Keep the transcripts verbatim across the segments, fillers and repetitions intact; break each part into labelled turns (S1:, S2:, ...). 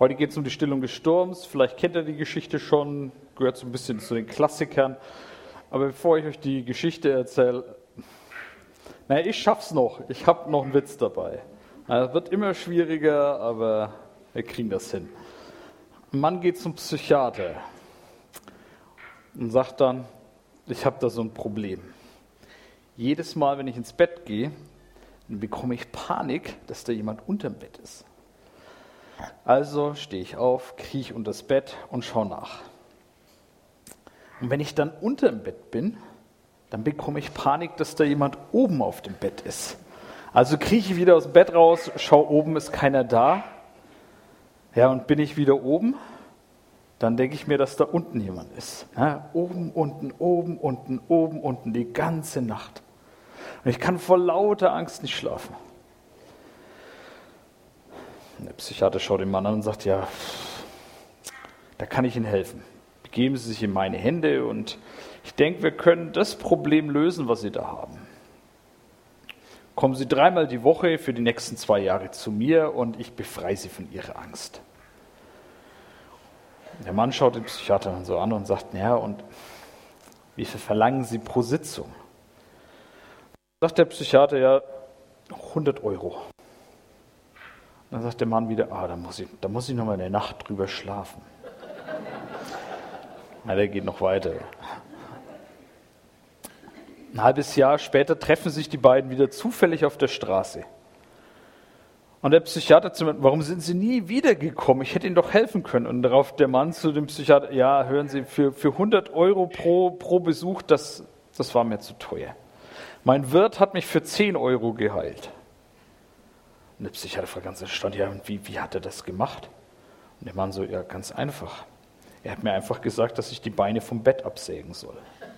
S1: Heute geht es um die Stillung des Sturms. Vielleicht kennt ihr die Geschichte schon, gehört so ein bisschen zu den Klassikern. Aber bevor ich euch die Geschichte erzähle, naja, ich schaff's noch. Ich habe noch einen Witz dabei. Es wird immer schwieriger, aber wir kriegen das hin. Ein Mann geht zum Psychiater und sagt dann, ich habe da so ein Problem. Jedes Mal, wenn ich ins Bett gehe, dann bekomme ich Panik, dass da jemand unterm Bett ist. Also stehe ich auf, krieche unter das Bett und schaue nach. Und wenn ich dann unterm Bett bin, dann bekomme ich Panik, dass da jemand oben auf dem Bett ist. Also krieche ich wieder aus dem Bett raus, schaue oben, ist keiner da. Ja, und bin ich wieder oben, dann denke ich mir, dass da unten jemand ist. Ja, oben, unten, oben, unten, oben, unten, die ganze Nacht. Und ich kann vor lauter Angst nicht schlafen. Und der Psychiater schaut den Mann an und sagt, ja, da kann ich Ihnen helfen. Begeben Sie sich in meine Hände und ich denke, wir können das Problem lösen, was Sie da haben. Kommen Sie dreimal die Woche für die nächsten zwei Jahre zu mir und ich befreie Sie von Ihrer Angst. Der Mann schaut den Psychiater dann so an und sagt, ja, und wie viel verlangen Sie pro Sitzung? Sagt der Psychiater, ja, hundert Euro. Dann sagt der Mann wieder, ah, da muss ich, da muss ich noch mal eine Nacht drüber schlafen. Na, der geht noch weiter. Ein halbes Jahr später treffen sich die beiden wieder zufällig auf der Straße. Und der Psychiater zu mir, warum sind Sie nie wiedergekommen? Ich hätte Ihnen doch helfen können. Und darauf der Mann zu dem Psychiater, ja, hören Sie, für, für hundert Euro pro, pro Besuch, das, das war mir zu teuer. Mein Wirt hat mich für zehn Euro geheilt. Und der Psychiater fragt ganz erstaunt, ja, und wie, wie hat er das gemacht? Und der Mann so, ja, ganz einfach. Er hat mir einfach gesagt, dass ich die Beine vom Bett absägen soll.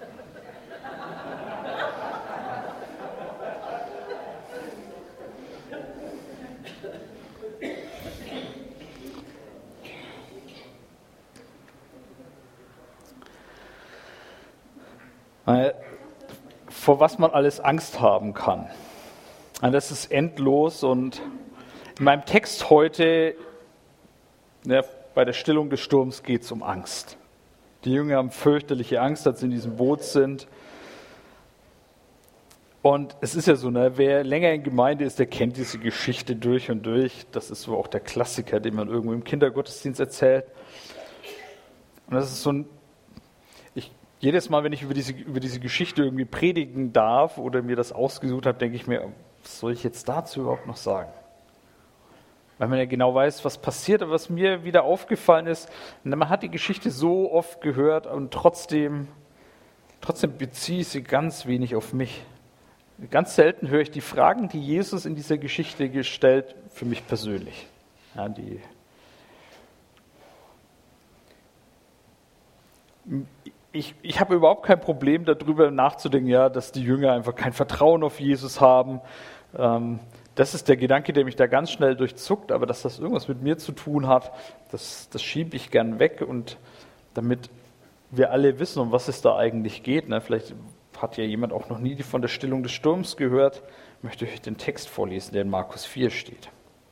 S1: Vor was man alles Angst haben kann. Das ist endlos und in meinem Text heute, ja, bei der Stillung des Sturms geht es um Angst. Die Jünger haben fürchterliche Angst, als sie in diesem Boot sind. Und es ist ja so, ne, wer länger in Gemeinde ist, der kennt diese Geschichte durch und durch. Das ist so auch der Klassiker, den man irgendwo im Kindergottesdienst erzählt. Und das ist so ein ich, Jedes Mal, wenn ich über diese, über diese Geschichte irgendwie predigen darf oder mir das ausgesucht habe, denke ich mir, was soll ich jetzt dazu überhaupt noch sagen? Weil man ja genau weiß, was passiert. Aber was mir wieder aufgefallen ist, man hat die Geschichte so oft gehört und trotzdem, trotzdem beziehe ich sie ganz wenig auf mich. Ganz selten höre ich die Fragen, die Jesus in dieser Geschichte gestellt, für mich persönlich. Ja, die Ich, ich habe überhaupt kein Problem darüber nachzudenken, ja, dass die Jünger einfach kein Vertrauen auf Jesus haben. Ähm, das ist der Gedanke, der mich da ganz schnell durchzuckt, aber dass das irgendwas mit mir zu tun hat, das, das schiebe ich gern weg. Und damit wir alle wissen, um was es da eigentlich geht, ne, vielleicht hat ja jemand auch noch nie von der Stillung des Sturms gehört, möchte ich euch den Text vorlesen, der in Markus vier steht.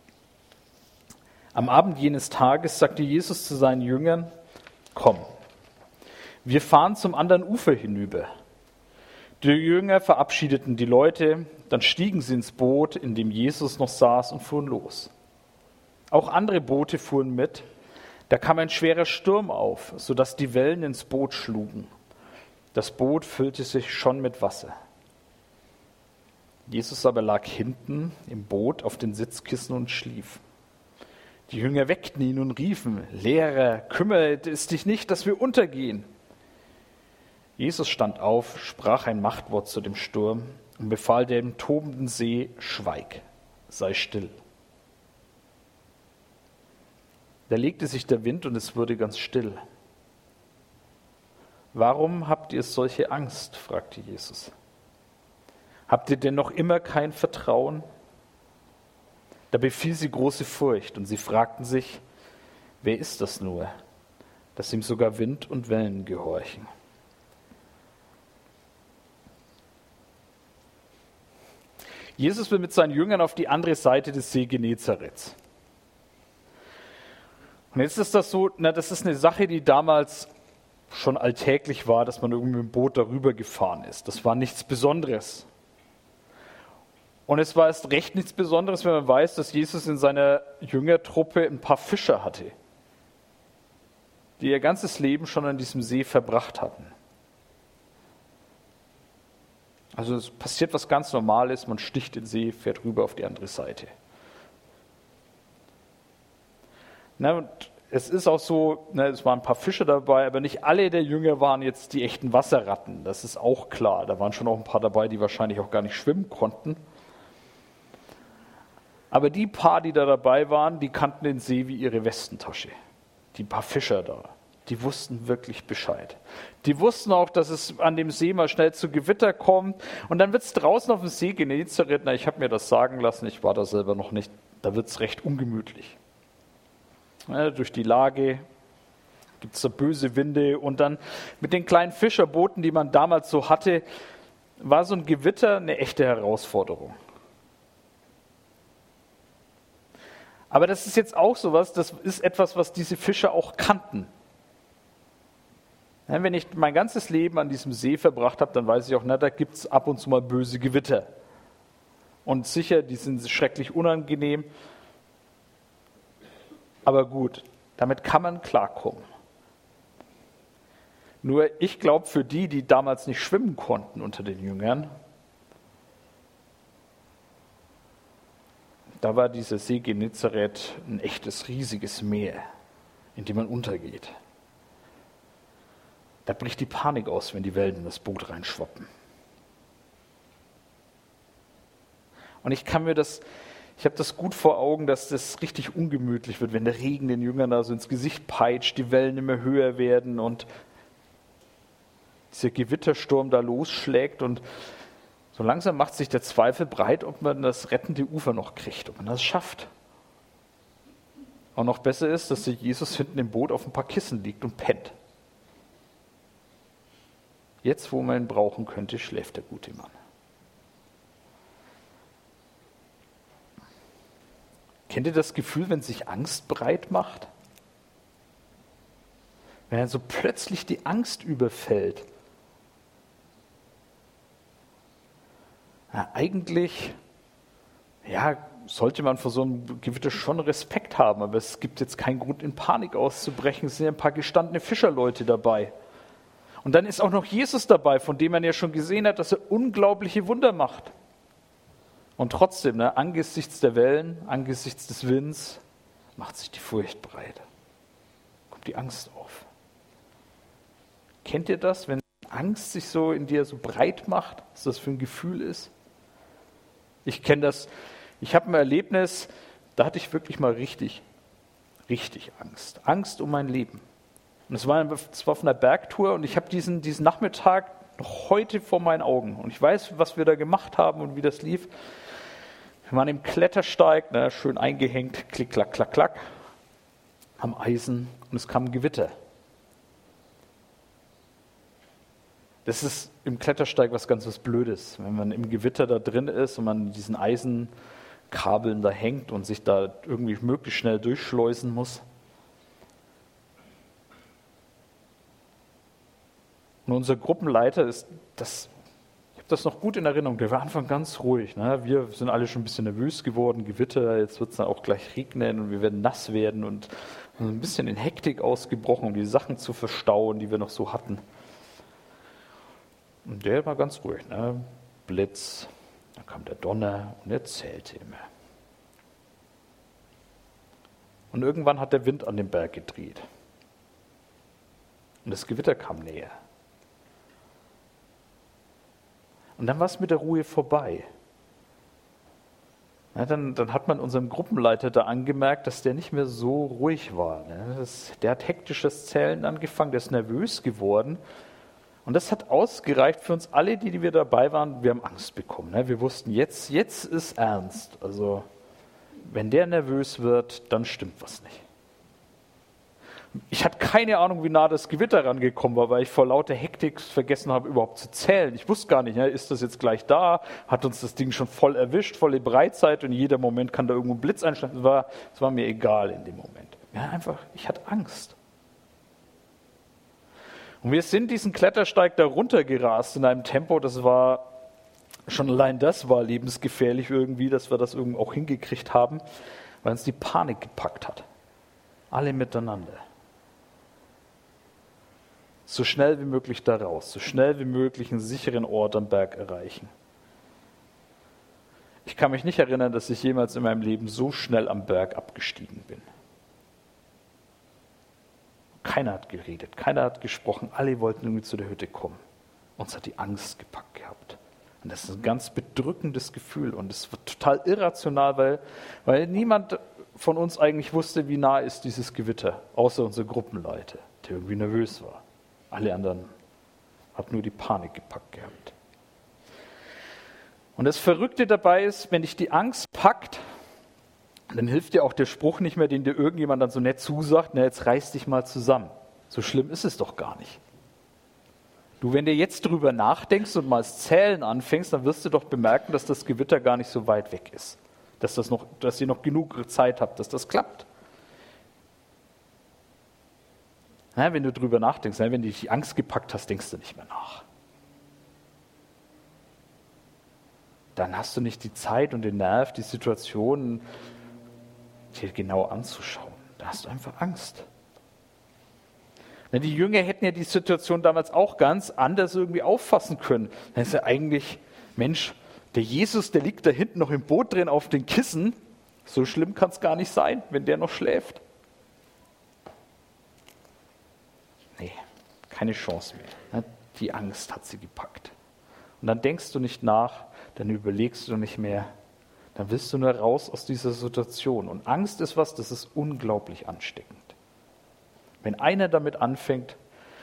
S1: Am Abend jenes Tages sagte Jesus zu seinen Jüngern, komm. Wir fahren zum anderen Ufer hinüber. Die Jünger verabschiedeten die Leute, dann stiegen sie ins Boot, in dem Jesus noch saß und fuhren los. Auch andere Boote fuhren mit. Da kam ein schwerer Sturm auf, sodass die Wellen ins Boot schlugen. Das Boot füllte sich schon mit Wasser. Jesus aber lag hinten im Boot auf den Sitzkissen und schlief. Die Jünger weckten ihn und riefen, Lehrer, kümmert es dich nicht, dass wir untergehen. Jesus stand auf, sprach ein Machtwort zu dem Sturm und befahl dem tobenden See, schweig, sei still. Da legte sich der Wind und es wurde ganz still. Warum habt ihr solche Angst? Fragte Jesus. Habt ihr denn noch immer kein Vertrauen? Da befiel sie große Furcht und sie fragten sich, wer ist das nur, dass ihm sogar Wind und Wellen gehorchen? Jesus will mit seinen Jüngern auf die andere Seite des See Genezareth. Und jetzt ist das so, na, das ist eine Sache, die damals schon alltäglich war, dass man irgendwie mit dem Boot darüber gefahren ist. Das war nichts Besonderes. Und es war erst recht nichts Besonderes, wenn man weiß, dass Jesus in seiner Jüngertruppe ein paar Fischer hatte, die ihr ganzes Leben schon an diesem See verbracht hatten. Also es passiert was ganz Normales, man sticht den See, fährt rüber auf die andere Seite. Na, und es ist auch so, na, es waren ein paar Fische dabei, aber nicht alle der Jünger waren jetzt die echten Wasserratten, das ist auch klar. Da waren schon auch ein paar dabei, die wahrscheinlich auch gar nicht schwimmen konnten. Aber die paar, die da dabei waren, die kannten den See wie ihre Westentasche. Die paar Fischer da, die wussten wirklich Bescheid. Die wussten auch, dass es an dem See mal schnell zu Gewitter kommt. Und dann wird es draußen auf dem See Genezareth, na, ich habe mir das sagen lassen, ich war da selber noch nicht, da wird es recht ungemütlich. Ja, durch die Lage gibt es da böse Winde. Und dann mit den kleinen Fischerbooten, die man damals so hatte, war so ein Gewitter eine echte Herausforderung. Aber das ist jetzt auch sowas, das ist etwas, was diese Fischer auch kannten. Ja, wenn ich mein ganzes Leben an diesem See verbracht habe, dann weiß ich auch, na, da gibt es ab und zu mal böse Gewitter. Und sicher, die sind schrecklich unangenehm. Aber gut, damit kann man klarkommen. Nur ich glaube, für die, die damals nicht schwimmen konnten unter den Jüngern, da war dieser See Genezareth ein echtes, riesiges Meer, in dem man untergeht. Da bricht die Panik aus, wenn die Wellen in das Boot reinschwappen. Und ich kann mir das, ich habe das gut vor Augen, dass das richtig ungemütlich wird, wenn der Regen den Jüngern da so ins Gesicht peitscht, die Wellen immer höher werden und dieser Gewittersturm da losschlägt und so langsam macht sich der Zweifel breit, ob man das rettende Ufer noch kriegt, ob man das schafft. Und noch besser ist, dass der Jesus hinten im Boot auf ein paar Kissen liegt und pennt. Jetzt, wo man ihn brauchen könnte, schläft der gute Mann. Kennt ihr das Gefühl, wenn sich Angst breit macht? Wenn dann so plötzlich die Angst überfällt. Ja, eigentlich ja, sollte man vor so einem Gewitter schon Respekt haben, aber es gibt jetzt keinen Grund, in Panik auszubrechen. Es sind ja ein paar gestandene Fischerleute dabei. Und dann ist auch noch Jesus dabei, von dem man ja schon gesehen hat, dass er unglaubliche Wunder macht. Und trotzdem, ne, angesichts der Wellen, angesichts des Winds, macht sich die Furcht breit. Kommt die Angst auf. Kennt ihr das, wenn Angst sich so in dir so breit macht, was das für ein Gefühl ist? Ich kenne das, ich habe ein Erlebnis, da hatte ich wirklich mal richtig, richtig Angst. Angst um mein Leben. Und es war, es war auf einer Bergtour und ich habe diesen, diesen Nachmittag noch heute vor meinen Augen. Und ich weiß, was wir da gemacht haben und wie das lief. Wir waren im Klettersteig, ne, schön eingehängt, klick, klack, klack, klack, am Eisen und es kam ein Gewitter. Das ist im Klettersteig was ganz was Blödes, wenn man im Gewitter da drin ist und man diesen Eisenkabeln da hängt und sich da irgendwie möglichst schnell durchschleusen muss. Und unser Gruppenleiter ist, das, ich habe das noch gut in Erinnerung, der war am Anfang ganz ruhig. Ne? Wir sind alle schon ein bisschen nervös geworden, Gewitter, jetzt wird es dann auch gleich regnen und wir werden nass werden und ein bisschen in Hektik ausgebrochen, um die Sachen zu verstauen, die wir noch so hatten. Und der war ganz ruhig, ne? Blitz, dann kam der Donner und er zählte immer. Und irgendwann hat der Wind an den Berg gedreht. Und das Gewitter kam näher. Und dann war es mit der Ruhe vorbei. Ja, dann, dann hat man unserem Gruppenleiter da angemerkt, dass der nicht mehr so ruhig war. Ne? Das, der hat hektisches Zählen angefangen, der ist nervös geworden. Und das hat ausgereicht für uns alle, die, die wir dabei waren. Wir haben Angst bekommen. Ne? Wir wussten, jetzt, jetzt ist ernst. Also wenn der nervös wird, dann stimmt was nicht. Ich hatte keine Ahnung, wie nah das Gewitter rangekommen war, weil ich vor lauter Hektik vergessen habe, überhaupt zu zählen. Ich wusste gar nicht, ne? Ist das jetzt gleich da? Hat uns das Ding schon voll erwischt, volle Breitzeit und in jedem Moment kann da irgendwo ein Blitz einschlagen. Es war, es war mir egal in dem Moment. Ja, einfach, ich hatte Angst. Und wir sind diesen Klettersteig da runtergerast in einem Tempo, das war, schon allein das war lebensgefährlich irgendwie, dass wir das irgendwie auch hingekriegt haben, weil uns die Panik gepackt hat. Alle miteinander. So schnell wie möglich da raus, so schnell wie möglich einen sicheren Ort am Berg erreichen. Ich kann mich nicht erinnern, dass ich jemals in meinem Leben so schnell am Berg abgestiegen bin. Keiner hat geredet, keiner hat gesprochen, alle wollten irgendwie zu der Hütte kommen. Uns hat die Angst gepackt gehabt. Und das ist ein ganz bedrückendes Gefühl und es wird total irrational, weil, weil niemand von uns eigentlich wusste, wie nah ist dieses Gewitter, außer unser Gruppenleiter, der irgendwie nervös war. Alle anderen hat nur die Panik gepackt gehabt. Und das Verrückte dabei ist, wenn dich die Angst packt, dann hilft dir auch der Spruch nicht mehr, den dir irgendjemand dann so nett zusagt, na jetzt reiß dich mal zusammen. So schlimm ist es doch gar nicht. Du, wenn du jetzt drüber nachdenkst und mal das Zählen anfängst, dann wirst du doch bemerken, dass das Gewitter gar nicht so weit weg ist. Dass, das noch, dass ihr noch genug Zeit habt, dass das klappt. Na, wenn du drüber nachdenkst, na, wenn du dich die Angst gepackt hast, denkst du nicht mehr nach. Dann hast du nicht die Zeit und den Nerv, die Situation dir genau anzuschauen. Da hast du einfach Angst. Na, die Jünger hätten ja die Situation damals auch ganz anders irgendwie auffassen können. Dann ist ja eigentlich, Mensch, der Jesus, der liegt da hinten noch im Boot drin auf den Kissen. So schlimm kann es gar nicht sein, wenn der noch schläft. Nee, keine Chance mehr. Die Angst hat sie gepackt. Und dann denkst du nicht nach, dann überlegst du nicht mehr, dann willst du nur raus aus dieser Situation. Und Angst ist was, das ist unglaublich ansteckend. Wenn einer damit anfängt,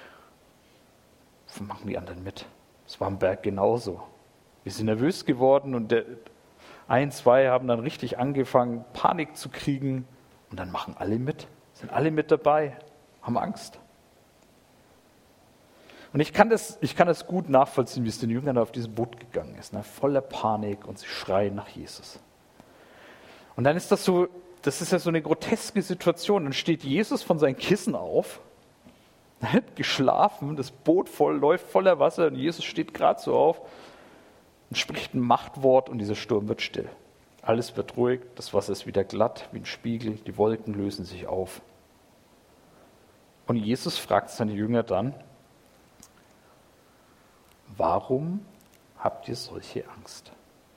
S1: machen die anderen mit. Das war am Berg genauso. Wir sind nervös geworden und der, ein, zwei haben dann richtig angefangen, Panik zu kriegen. Und dann machen alle mit, sind alle mit dabei, haben Angst. Und ich kann das, ich kann das gut nachvollziehen, wie es den Jüngern auf dieses Boot gegangen ist. Ne? Voller Panik und sie schreien nach Jesus. Und dann ist das so, das ist ja so eine groteske Situation. Dann steht Jesus von seinem Kissen auf, er hat geschlafen, das Boot voll, läuft voller Wasser und Jesus steht gerade so auf und spricht ein Machtwort und dieser Sturm wird still. Alles wird ruhig, das Wasser ist wieder glatt wie ein Spiegel, die Wolken lösen sich auf. Und Jesus fragt seine Jünger dann, warum habt ihr solche Angst?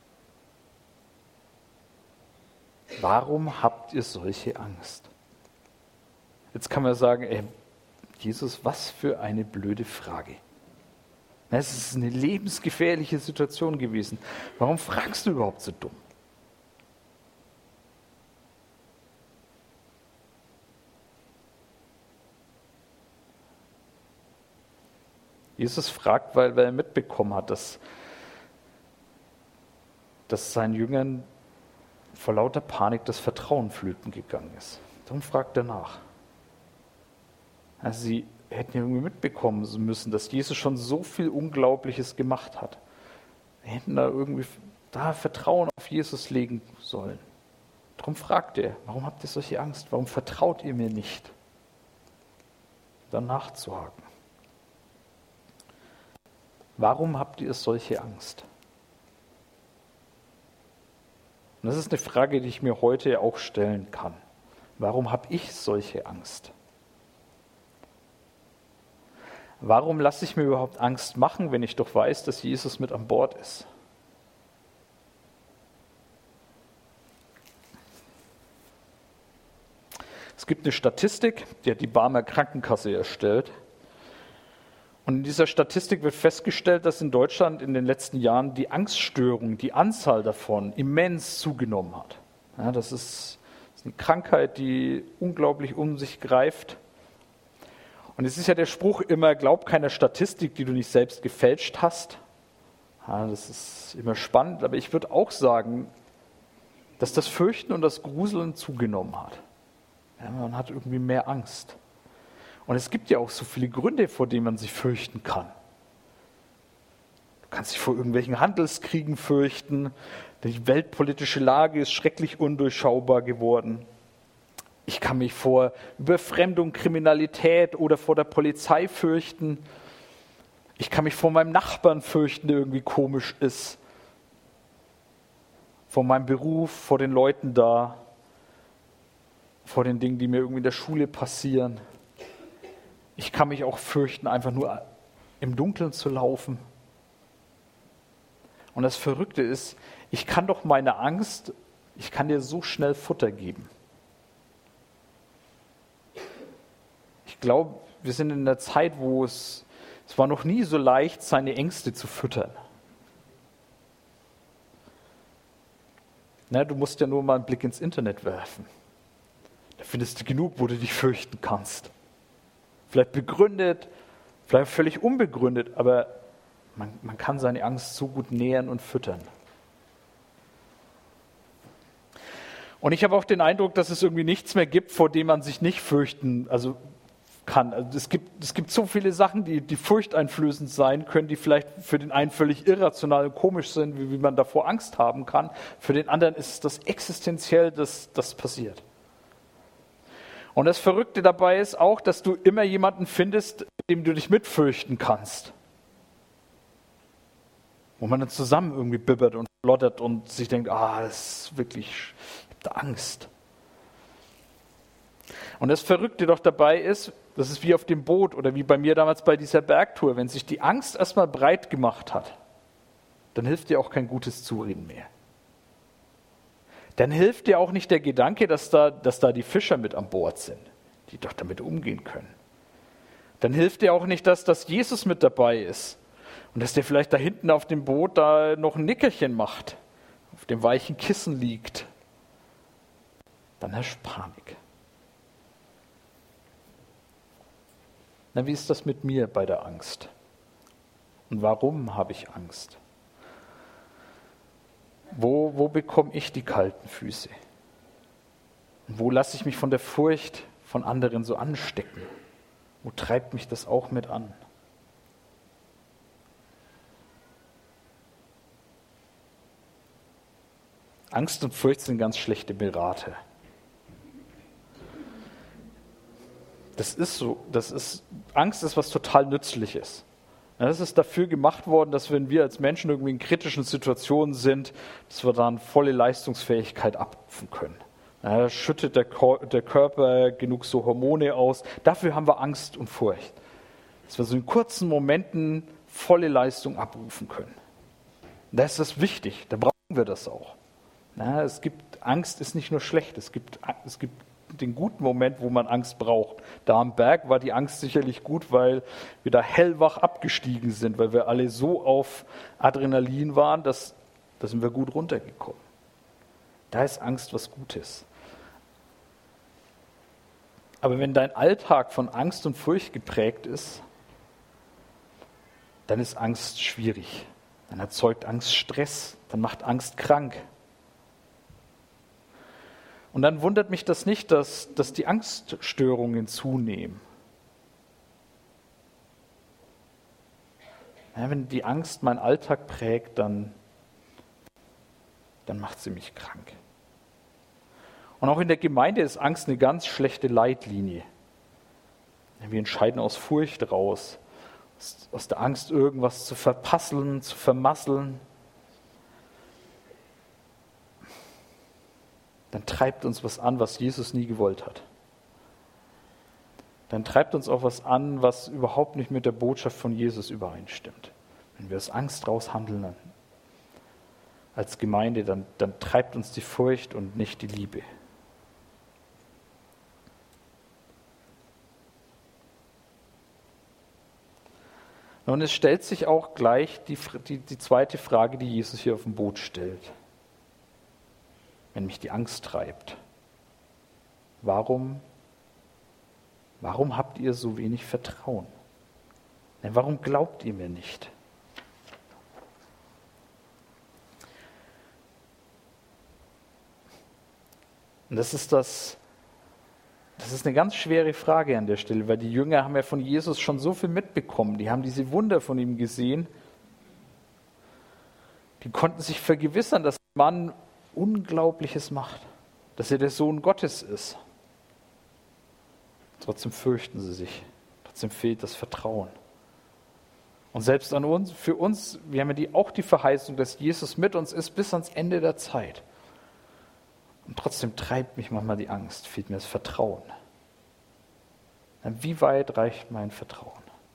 S1: Warum habt ihr solche Angst? Jetzt kann man sagen, ey, Jesus, was für eine blöde Frage. Es ist eine lebensgefährliche Situation gewesen. Warum fragst du überhaupt so dumm? Jesus fragt, weil, weil er mitbekommen hat, dass, dass seinen Jüngern vor lauter Panik das Vertrauen flöten gegangen ist. Darum fragt er nach. Also sie hätten ja irgendwie mitbekommen müssen, dass Jesus schon so viel Unglaubliches gemacht hat. Sie hätten da irgendwie da Vertrauen auf Jesus legen sollen. Darum fragt er, warum habt ihr solche Angst? Warum vertraut ihr mir nicht? Dann nachzuhaken. Warum habt ihr solche Angst? Und das ist eine Frage, die ich mir heute auch stellen kann. Warum habe ich solche Angst? Warum lasse ich mir überhaupt Angst machen, wenn ich doch weiß, dass Jesus mit an Bord ist? Es gibt eine Statistik, die hat die Barmer Krankenkasse erstellt. Und in dieser Statistik wird festgestellt, dass in Deutschland in den letzten Jahren die Angststörung, die Anzahl davon immens zugenommen hat. Ja, das ist, das ist eine Krankheit, die unglaublich um sich greift. Und es ist ja der Spruch immer, glaub keiner Statistik, die du nicht selbst gefälscht hast. Ja, das ist immer spannend, aber ich würde auch sagen, dass das Fürchten und das Gruseln zugenommen hat. Ja, man hat irgendwie mehr Angst. Und es gibt ja auch so viele Gründe, vor denen man sich fürchten kann. Du kannst dich vor irgendwelchen Handelskriegen fürchten. Die weltpolitische Lage ist schrecklich undurchschaubar geworden. Ich kann mich vor Überfremdung, Kriminalität oder vor der Polizei fürchten. Ich kann mich vor meinem Nachbarn fürchten, der irgendwie komisch ist. Vor meinem Beruf, vor den Leuten da, vor den Dingen, die mir irgendwie in der Schule passieren. Ich kann mich auch fürchten, einfach nur im Dunkeln zu laufen. Und das Verrückte ist, ich kann doch meine Angst, ich kann dir so schnell Futter geben. Ich glaube, wir sind in einer Zeit, wo es, es war noch nie so leicht, seine Ängste zu füttern. Na, du musst ja nur mal einen Blick ins Internet werfen. Da findest du genug, wo du dich fürchten kannst. Vielleicht begründet, vielleicht völlig unbegründet, aber man, man kann seine Angst so gut nähern und füttern. Und ich habe auch den Eindruck, dass es irgendwie nichts mehr gibt, vor dem man sich nicht fürchten also kann. Also es gibt, es gibt so viele Sachen, die, die furchteinflößend sein können, die vielleicht für den einen völlig irrational und komisch sind, wie, wie man davor Angst haben kann. Für den anderen ist das existenziell, dass das passiert. Und das Verrückte dabei ist auch, dass du immer jemanden findest, dem du dich mitfürchten kannst. Wo man dann zusammen irgendwie bibbert und lottert und sich denkt, ah, das ist wirklich, ich habe da Angst. Und das Verrückte doch dabei ist, das ist wie auf dem Boot oder wie bei mir damals bei dieser Bergtour, wenn sich die Angst erstmal breit gemacht hat, dann hilft dir auch kein gutes Zureden mehr. Dann hilft dir auch nicht der Gedanke, dass da, dass da die Fischer mit an Bord sind, die doch damit umgehen können. Dann hilft dir auch nicht, dass, dass Jesus mit dabei ist und dass der vielleicht da hinten auf dem Boot da noch ein Nickerchen macht, auf dem weichen Kissen liegt. Dann herrscht Panik. Na, wie ist das mit mir bei der Angst? Und warum habe ich Angst? Wo, wo bekomme ich die kalten Füße? Und wo lasse ich mich von der Furcht von anderen so anstecken? Wo treibt mich das auch mit an? Angst und Furcht sind ganz schlechte Berater. Das ist so, das ist, Angst ist was total Nützliches. Das ist dafür gemacht worden, dass wenn wir als Menschen irgendwie in kritischen Situationen sind, dass wir dann volle Leistungsfähigkeit abrufen können. Da schüttet der Körper genug so Hormone aus. Dafür haben wir Angst und Furcht. Dass wir so in kurzen Momenten volle Leistung abrufen können. Da ist das wichtig, da brauchen wir das auch. Na, es gibt, Angst ist nicht nur schlecht, es gibt, es gibt den guten Moment, wo man Angst braucht. Da am Berg war die Angst sicherlich gut, weil wir da hellwach abgestiegen sind, weil wir alle so auf Adrenalin waren, dass da sind wir gut runtergekommen. Da ist Angst was Gutes. Aber wenn dein Alltag von Angst und Furcht geprägt ist, dann ist Angst schwierig. Dann erzeugt Angst Stress, dann macht Angst krank. Und dann wundert mich das nicht, dass, dass die Angststörungen zunehmen. Ja, wenn die Angst meinen Alltag prägt, dann, dann macht sie mich krank. Und auch in der Gemeinde ist Angst eine ganz schlechte Leitlinie. Wir entscheiden aus Furcht raus, aus, aus der Angst, irgendwas zu verpasseln, zu vermasseln. Dann treibt uns was an, was Jesus nie gewollt hat. Dann treibt uns auch was an, was überhaupt nicht mit der Botschaft von Jesus übereinstimmt. Wenn wir aus Angst raus handeln als Gemeinde, dann, dann treibt uns die Furcht und nicht die Liebe. Und es stellt sich auch gleich die, die, die zweite Frage, die Jesus hier auf dem Boot stellt. Wenn mich die Angst treibt. Warum, warum habt ihr so wenig Vertrauen? Denn warum glaubt ihr mir nicht? Und das ist das, das ist eine ganz schwere Frage an der Stelle, weil die Jünger haben ja von Jesus schon so viel mitbekommen. Die haben diese Wunder von ihm gesehen. Die konnten sich vergewissern, dass der Mann Unglaubliches macht, dass er der Sohn Gottes ist. Trotzdem fürchten sie sich. Trotzdem fehlt das Vertrauen. Und selbst an uns, für uns, wir haben ja die, auch die Verheißung, dass Jesus mit uns ist bis ans Ende der Zeit. Und trotzdem treibt mich manchmal die Angst, fehlt mir das Vertrauen. Wie weit reicht mein Vertrauen?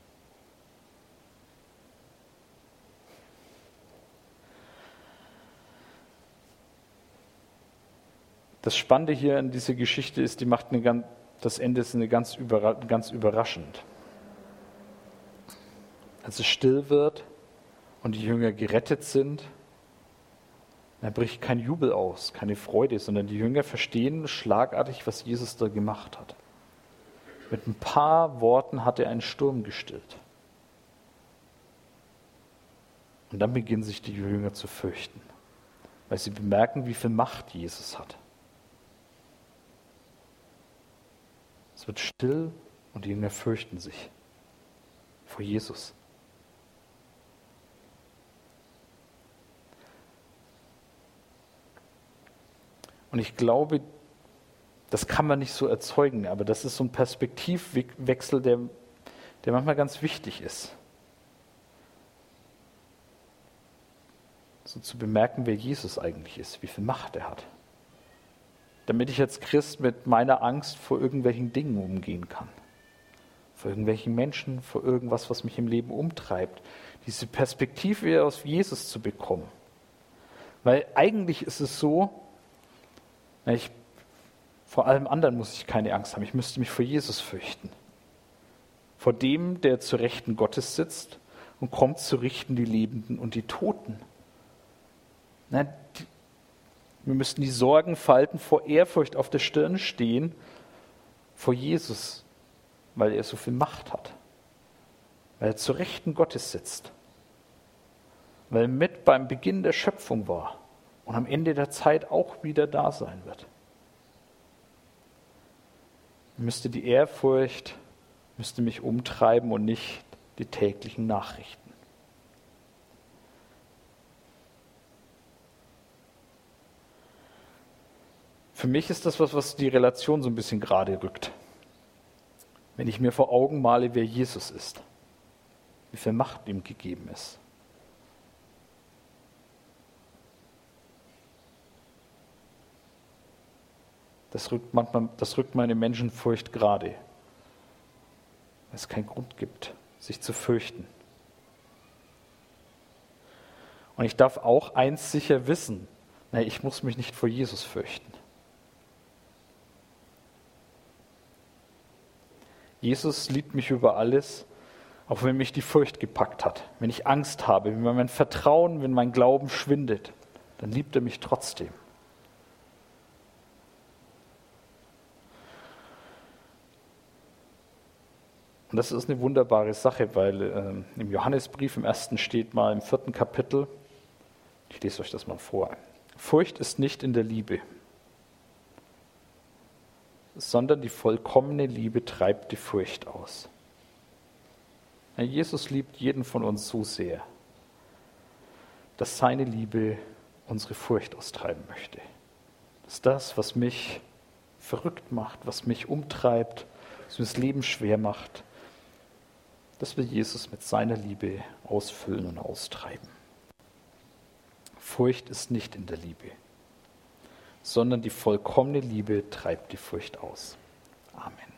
S1: Das Spannende hier in dieser Geschichte ist, die macht eine ganz, das Ende ist eine ganz, überra ganz überraschend. Als es still wird und die Jünger gerettet sind, dann bricht kein Jubel aus, keine Freude, sondern die Jünger verstehen schlagartig, was Jesus da gemacht hat. Mit ein paar Worten hat er einen Sturm gestillt. Und dann beginnen sich die Jünger zu fürchten, weil sie bemerken, wie viel Macht Jesus hat. Es wird still und die Jünger fürchten sich vor Jesus. Und ich glaube, das kann man nicht so erzeugen, aber das ist so ein Perspektivwechsel, der, der manchmal ganz wichtig ist. So zu bemerken, wer Jesus eigentlich ist, wie viel Macht er hat. Damit ich als Christ mit meiner Angst vor irgendwelchen Dingen umgehen kann. Vor irgendwelchen Menschen, vor irgendwas, was mich im Leben umtreibt. Diese Perspektive aus Jesus zu bekommen. Weil eigentlich ist es so, ich, vor allem anderen muss ich keine Angst haben. Ich müsste mich vor Jesus fürchten. Vor dem, der zur Rechten Gottes sitzt und kommt zu richten die Lebenden und die Toten. Na, die, wir müssten die Sorgenfalten vor Ehrfurcht auf der Stirn stehen, vor Jesus, weil er so viel Macht hat. Weil er zur Rechten Gottes sitzt. Weil er mit beim Beginn der Schöpfung war und am Ende der Zeit auch wieder da sein wird. Müsste die Ehrfurcht, müsste mich umtreiben und nicht die täglichen Nachrichten. Für mich ist das was, was die Relation so ein bisschen gerade rückt. Wenn ich mir vor Augen male, wer Jesus ist, wie viel Macht ihm gegeben ist. Das rückt, manchmal, das rückt meine Menschenfurcht gerade, weil es keinen Grund gibt, sich zu fürchten. Und ich darf auch eins sicher wissen, na, ich muss mich nicht vor Jesus fürchten. Jesus liebt mich über alles, auch wenn mich die Furcht gepackt hat, wenn ich Angst habe, wenn mein Vertrauen, wenn mein Glauben schwindet, dann liebt er mich trotzdem. Und das ist eine wunderbare Sache, weil äh, im Johannesbrief im ersten steht mal im vierten Kapitel, ich lese euch das mal vor, Furcht ist nicht in der Liebe, sondern die vollkommene Liebe treibt die Furcht aus. Ja, Jesus liebt jeden von uns so sehr, dass seine Liebe unsere Furcht austreiben möchte. Das ist das, was mich verrückt macht, was mich umtreibt, was mir das Leben schwer macht. Das will Jesus mit seiner Liebe ausfüllen und austreiben. Furcht ist nicht in der Liebe, sondern die vollkommene Liebe treibt die Furcht aus. Amen.